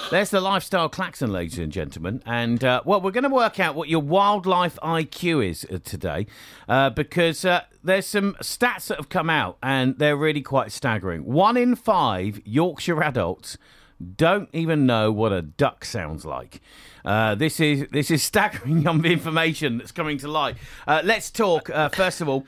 There's the lifestyle klaxon, ladies and gentlemen. And, we're going to work out what your wildlife IQ is today because there's some stats that have come out and they're really quite staggering. 1 in 5 Yorkshire adults don't even know what a duck sounds like. This is staggering information that's coming to light. Let's talk, first of all,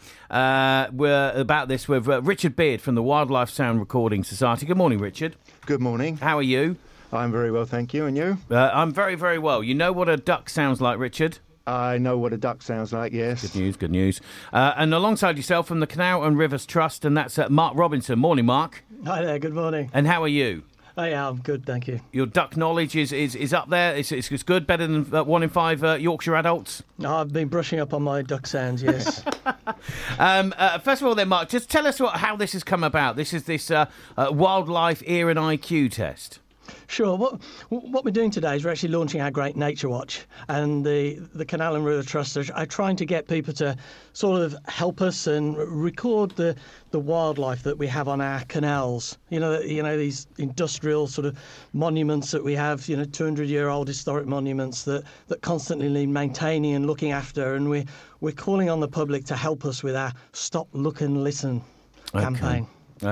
about this with Richard Beard from the Wildlife Sound Recording Society. Good morning, Richard. Good morning. How are you? I'm very well, thank you. And you? I'm very, very well. You know what a duck sounds like, Richard? I know what a duck sounds like, yes. Good news. And alongside yourself from the Canal and Rivers Trust, and that's Mark Robinson. Morning, Mark. Hi there, good morning. And how are you? Oh, yeah, I'm good, thank you. Your duck knowledge is up there? It's good, better than 1 in 5 Yorkshire adults? I've been brushing up on my duck sounds, yes. First of all then, Mark, just tell us how this has come about. This is this wildlife ear and IQ test. Sure. What we're doing today is we're actually launching our Great Nature Watch, and the Canal and River Trust are trying to get people to sort of help us and record the wildlife that we have on our canals. You know these industrial sort of monuments that we have. 200-year-old historic monuments that constantly need maintaining and looking after. And we're calling on the public to help us with our Stop, Look and Listen campaign.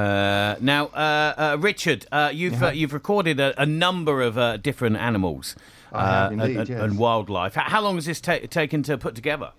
Now, Richard, you've recorded a number of different animals and wildlife. How long has this taken to put together?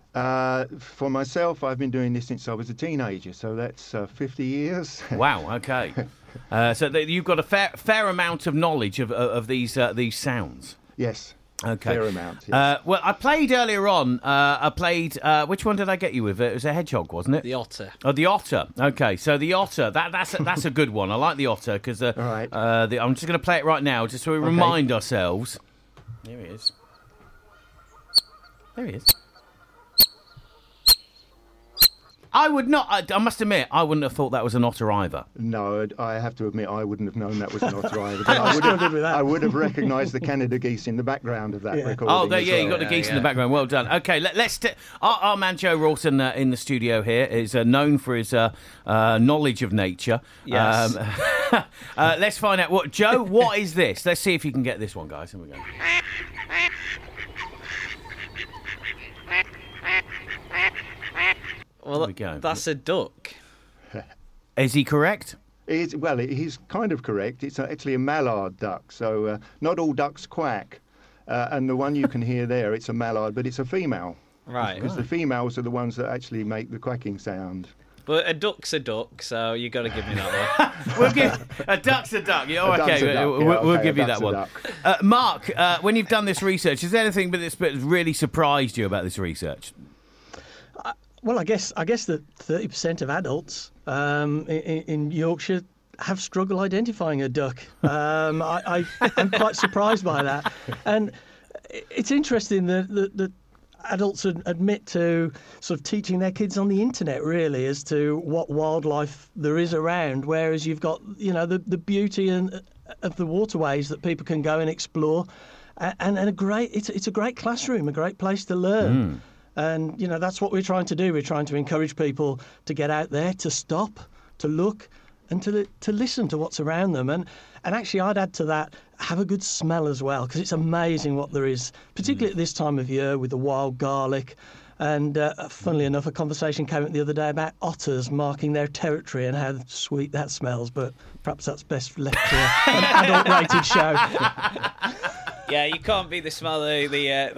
For myself, I've been doing this since I was a teenager, so that's 50 years. Wow, okay. So you've got a fair amount of knowledge of these sounds. Yes. Okay. Fair amount, yes. Well, I played earlier on. Which one did I get you with? It was a hedgehog, wasn't it? The otter. Oh, the otter. Okay, so the otter. That's a good one. I like the otter because All right. I'm just going to play it right now, just so we remind ourselves. There he is. There he is. I must admit, I wouldn't have thought that was an otter either. No, I have to admit, I wouldn't have known that was an otter either. But I would have recognised the Canada geese in the background of that recording. Oh, you got the geese in the background. Well done. Okay, our man Joe Rawson in the studio here is known for his knowledge of nature. Yes. Let's find out what is this? Let's see if you can get this one, guys. Here we go. Well, that's a duck. Is he correct? He's kind of correct. It's actually a mallard duck, so not all ducks quack. And the one you can hear there, it's a mallard, but it's a female. Right. Because the females are the ones that actually make the quacking sound. But a duck's a duck, so you got to give me that one. A duck's a duck. We'll give you that one. Mark, when you've done this research, is there anything that's really surprised you about this research? Well, I guess that 30% of adults in Yorkshire have struggled identifying a duck. I'm quite surprised by that. And it's interesting that adults admit to sort of teaching their kids on the internet, really, as to what wildlife there is around, whereas you've got, the beauty of the waterways that people can go and explore. And it's a great classroom, a great place to learn. Mm. And, that's what we're trying to do. We're trying to encourage people to get out there, to stop, to look, and to listen to what's around them. And actually, I'd add to that, have a good smell as well, because it's amazing what there is, particularly at this time of year with the wild garlic. And funnily enough, a conversation came up the other day about otters marking their territory and how sweet that smells. But perhaps that's best left to an adult-rated show. Yeah, you can't beat the smell of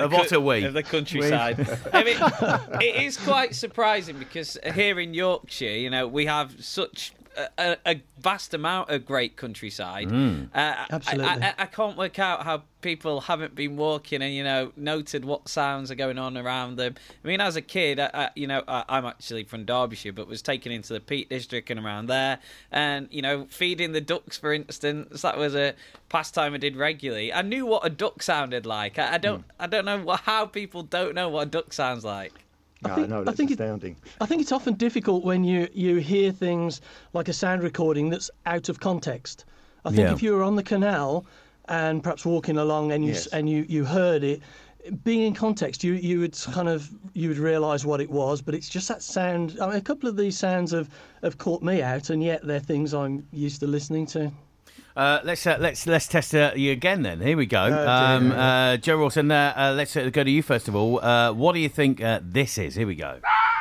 the countryside. I mean, it is quite surprising because here in Yorkshire, we have such a vast amount of great countryside. Absolutely. I can't work out how people haven't been walking and, noted what sounds are going on around them. I mean, as a kid, I'm actually from Derbyshire, but was taken into the Peak District and around there. And, feeding the ducks, for instance, that was a pastime I did regularly. I knew what a duck sounded like. I don't know how people don't know what a duck sounds like. That's astounding. I think it's often difficult when you hear things like a sound recording that's out of context. I think if you were on the canal and perhaps walking along and you heard it, being in context, you would realise what it was. But it's just that sound. I mean, a couple of these sounds have caught me out, and yet they're things I'm used to listening to. Let's test you again then. Here we go. dear. Joe Rawson, let's go to you first of all. What do you think this is? Here we go.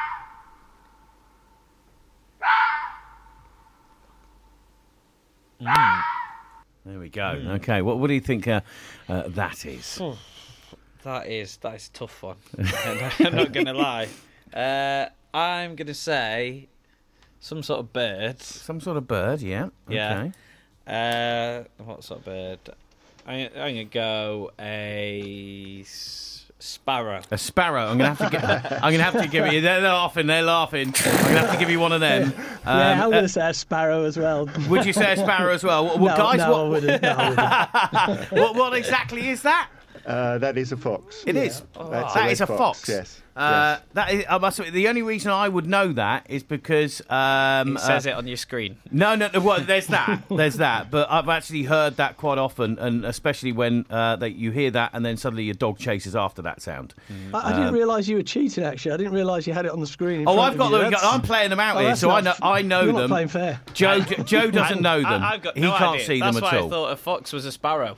There we go. Okay, what do you think that is? That is a tough one. I'm not going to lie. I'm going to say some sort of bird. Some sort of bird, yeah. Okay. Yeah. What sort of bird? I'm going to go a sparrow. A sparrow. I'm going to have to give you. They're laughing. I'm going to have to give you one of them. Yeah, I'm going to say a sparrow as well. Would you say a sparrow as well? No, guys, I wouldn't. No, I wouldn't. what exactly is that? That is a fox. It is. That's That red is a fox. Yes. That is. I must admit, the only reason I would know that is because It says it on your screen. No. Well, there's that. There's that. But I've actually heard that quite often, and especially when you hear that, and then suddenly your dog chases after that sound. I didn't realise you were cheating. Actually, I didn't realise you had it on the screen. I've got them. I'm playing them out here, so I know you're them. Not playing fair. Joe doesn't know them. I've got he no can't idea. see them That's at why all. I thought a fox was a sparrow.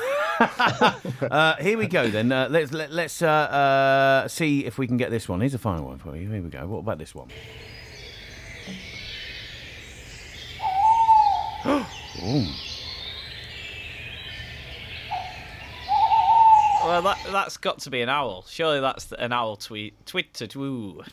Here we go then. Let's see if we can get this one. Here's a final one for you. Here we go. What about this one? Ooh. Well, that's got to be an owl. Surely that's an owl tweeted. Woo.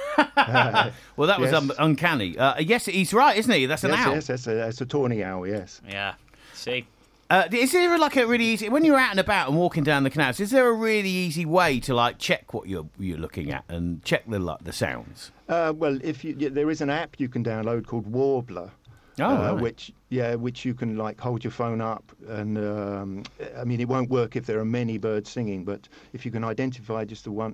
Well, that was Yes. uncanny. Yes, he's right, isn't he? That's an owl. Yes, that's a tawny owl, yes. Yeah. See? Is there like a really easy, when you're out and about and walking down the canals, is there a really easy way to like check what you're looking at and check the sounds? Well, there is an app you can download called Warbler. Right. Which you can like hold your phone up, and I mean it won't work if there are many birds singing, but if you can identify just the one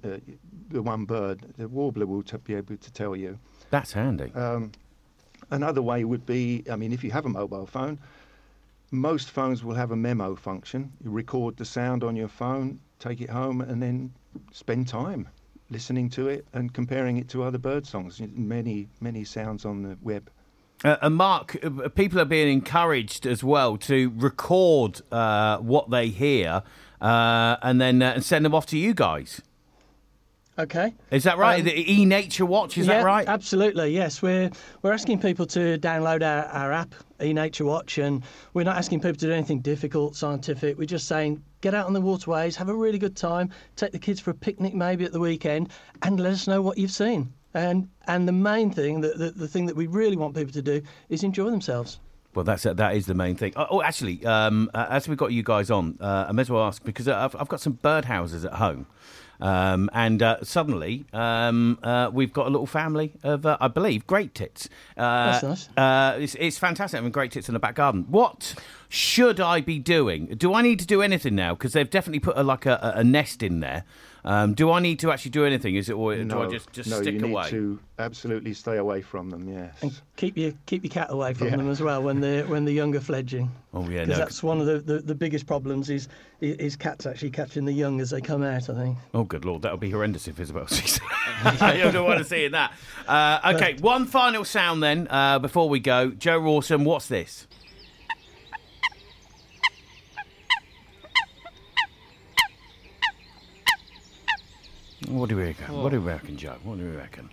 bird, the warbler will be able to tell you. That's handy. Another way would be, I mean, if you have a mobile phone, most phones will have a memo function. You record the sound on your phone, take it home, and then spend time listening to it and comparing it to other bird songs. Many sounds on the web. And Mark, people are being encouraged as well to record what they hear and then send them off to you guys. Okay. Is that right? The eNature Watch, is that right? Absolutely, yes. We're asking people to download our app, eNature Watch, and we're not asking people to do anything difficult, scientific. We're just saying get out on the waterways, have a really good time, take the kids for a picnic maybe at the weekend, and let us know what you've seen. And the main thing, the thing that we really want people to do is enjoy themselves. Well, that is the main thing. Actually, as we've got you guys on, I may as well ask, because I've got some birdhouses at home. And suddenly, we've got a little family of, I believe, great tits. That's nice. It's fantastic having great tits in the back garden. What should I be doing? Do I need to do anything now? Because they've definitely put a nest in there. Do I need to actually do anything? Is it, or do I just stick you away? need to absolutely stay away from them. Yes. And keep your cat away from them as well when they're younger fledging. Oh yeah, Because that's one of the biggest problems is cats actually catching the young as they come out, I think. Oh, good Lord, that would be horrendous if Isabel sees it. I don't want to see that. Okay, one final sound then before we go. Joe Rawson, what's this? What do we reckon? What do we reckon, Joe? What do we reckon?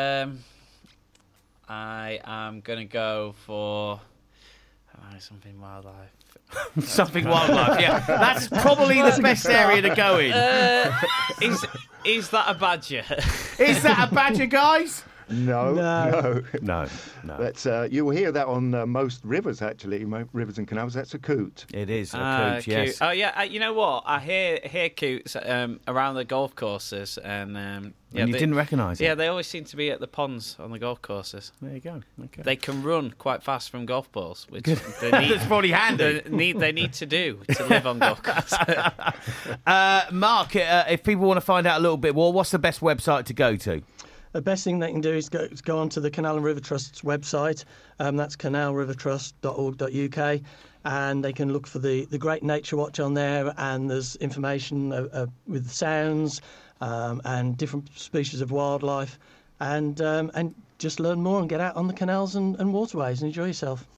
I am going to go for something wildlife. Something wildlife, yeah. That's probably the best area to go in. Is that a badger? Is that a badger, guys? No. No. You will hear that on most rivers, actually, rivers and canals. That's a coot. It is a coot, yes. Coot. Oh yeah, you know what? I hear coots around the golf courses, and you didn't recognise it? Yeah, they always seem to be at the ponds on the golf courses. There you go. Okay. They can run quite fast from golf balls, which That's probably handy. They need to do to live on golf courses. Mark, if people want to find out a little bit more, what's the best website to go to? The best thing they can do is go onto the Canal and River Trust's website. That's canalrivertrust.org.uk, and they can look for the Great Nature Watch on there. And there's information with sounds and different species of wildlife, and just learn more and get out on the canals and waterways and enjoy yourself.